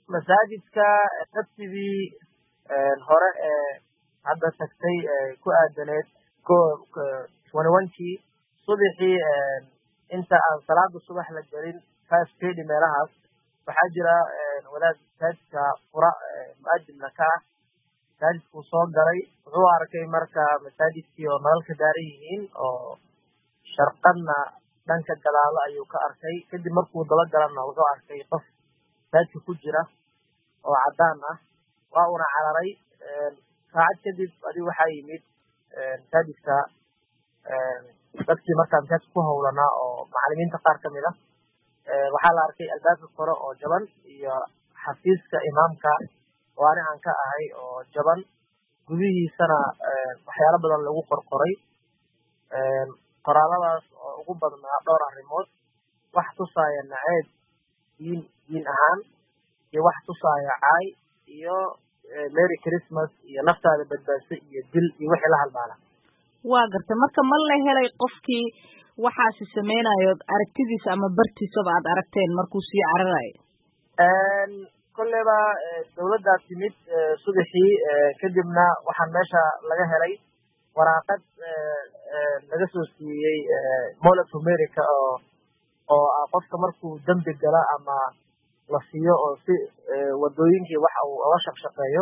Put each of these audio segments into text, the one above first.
masaajidka sabtidii hore hadda tagtay ku aadaneed 21kii subaxii inta aan salaada subax la gelin 5:30 meelahaas waxaa jira walaad masaajidka qura mu'adinna ka ah masaajidku soo galay wuxuu arkay marka masaajidkii oo nalalka daaran yihiin oo sharqadna dhanka gadaalo ayuu ka arkay kadib markuu daba galana wuxuu arkay qof masaajidka ku jira oo cadaan ah waa una cararay saacad kadib adigu waxaa yimid masaajidka dadkii markaa masaajidka ku howlanaa oo macallimiinta qaar ka mid ah waxaa la arkay albaabka kore oo jaban iyo xafiiska imaamka oo ani aan ka ahay oo jaban gudihiisana waxyaalo badan lagu qorqoray qoraaladaas oo ugu badnaa dhowr arrimood wax tusaaya naceeb diin ahaan iyo wax tusaaya caay iyo merry christmas iyo naftaada badbaadso iyo dil iyo wixii la halmaala waa gartay marka ma la helay qofkii waxaasi samaynayo aragtidiisa ama bartiisaba aad aragteen markuu sii cararayo kolleyba dawladdaa timid subaxii kadibna waxaan meesha laga helay waraaqad laga soo siiyey Mall of America oo qofka markuu dambi gala ama la siiyo oo si wadooyinkii waxa uu uga shaqeeyo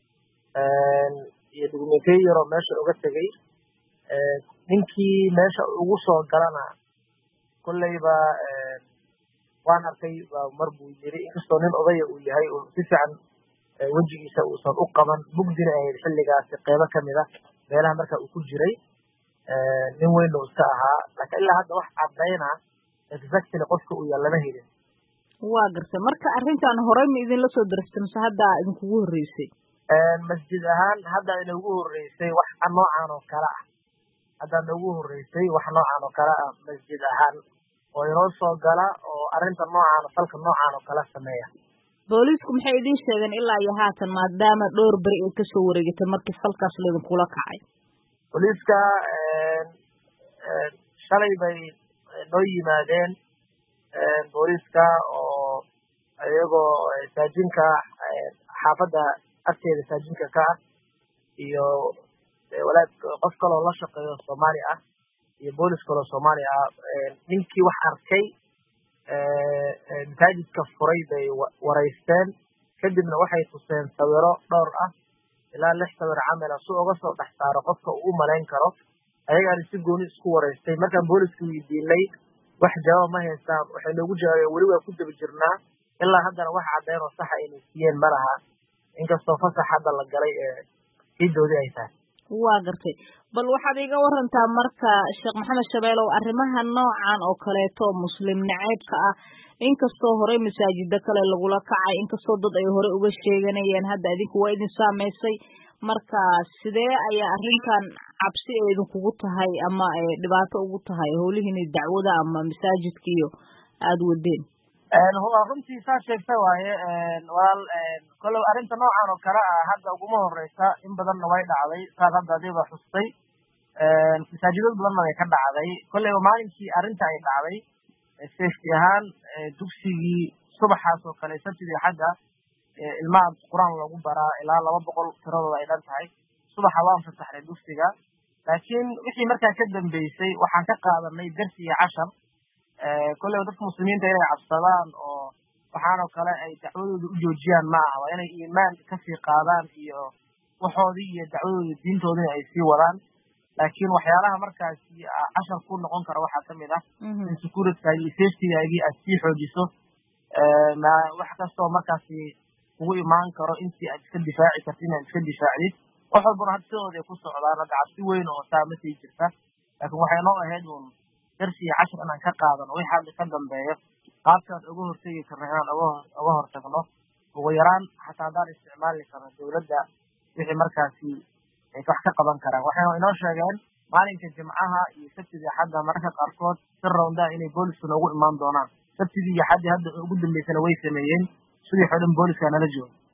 iyo documentation oo meesha uga tagay ninkii meesha ugu soo galana kolleyba waan arkay mar buu yiri inkastoo nin odaya uu yahay oo si fiican wajigiisa uusan u qaban mugdina ay xilligaasi qeybo kamid ah meelaha marka uu ku jiray nin weyn oo iska ahaa laakiin ilaa hadda wax cadayna exactly qofka uu yahay lama helin waa gartay marka arrintan horey ma idin la soo diristay mise hadda idinkugu horreysay masjid ahaan hadda inagu horreysay wax noocan oo kale ah hadda inagu horreysay wax noocan oo kale ah masjid ahaan oo inoo soo gala oo arrinta noocan falka noocan oo kale sameeya booliisku maxay idin sheegeen ilaa iyo haatan maadaama dhowr beri ay ka soo wareegatay markii falkaas laidinkula kacay booliiska shalay bay noo yimaadeen booliiska oo iyagoo saajinka xaafadda agteeda saajinka ka ah iyo walaad qof kaloo la shaqeeyo Soomaali ah iyo boolis kaloo Soomaali ah ninkii wax arkay masaajidka furay bay wareysteen kadibna waxay tuseen sawiro dhowr ah ilaa 6 sawir camal ah si uga soo dhex saaro qofka uu malayn karo ayagana si gooni isku wareystay markaan booliska weydiinay wax jawaab ma haystaan waxay noogu jawaabeen weli waa ku daba jirnaa ilaa haddana wax caddeyn oo sax ah inay siiyeen ma laha inkastoo fasax hadda la galay sidoodii ay tahay waa gartay bal waxaad iga warantaa marka Sheekh Maxamed Shabeelow arrimaha noocan oo kaleeto muslim naceebka ah inkastoo hore masaajida kale lagula kacay inkastoo dad ay hore uga sheeganayeen hadda idinku waa idin saameysay marka sidee ayaa arrinkan cabsi ay idinkugu tahay ama dhibaato ugu tahay howlihiina dacwada ama masaajidkiyo aad wadeen runtii saa sheegtay waaye walaal kollow arrinta noocan oo kale ah hadda uguma horeysa in badanna way dhacday saas hadda adiga xustay masaajidad badanna way ka dhacday kolleyba maalinkii arrinta ay dhacday safety ahaan dugsigii subaxaas oo kale sabtidii xagga ilmaha quraan lagu baraa ilaa 200 tiradooda ay dhan tahay subaxa waan fasaxnay dugsiga laakiin wixii markaa ka dambeysay waxaan ka qaadanay darsi iyo cashar kolleyba dadka muslimiinta inay cabsadaan oo waxaanoo kale ay dacwadooda u joojiyaan ma aha waa inay iimaan kasii qaadaan iyo waxoodii iyo dacwadooda diintoodina ay sii wadaan laakiin waxyaalaha markaasi cashar ku noqon kara waxaa kamid ah in securityga iyo safetygaagii aad sii xoojiso wax kastoo markaasi kugu imaan karo intii aad iska difaaci karto inaad iska difaacdid wax walbana hadda sidooda ay ku socdaan hadda cabsi weyn oo saa ma sii jirta laakiin waxay noo ahayd uun darsi iyo cashar inaan ka qaadano wixii hadda ka dambeeyo qaabkaas uga hortegi karno inaan uga hortagno ugu yaraan xataa haddaan isticmaali karno dawladda wixii markaasi ay wax ka qaban karaan waxay inoo sheegeen maalinka jimcaha iyo sabtidii xadda mararka qaarkood si rowndaa inay boolisku noogu imaan doonaan sabtidii iyo xaddii hadda ugu dambeysana way sameeyeen sidii xodhan booliska nala joogo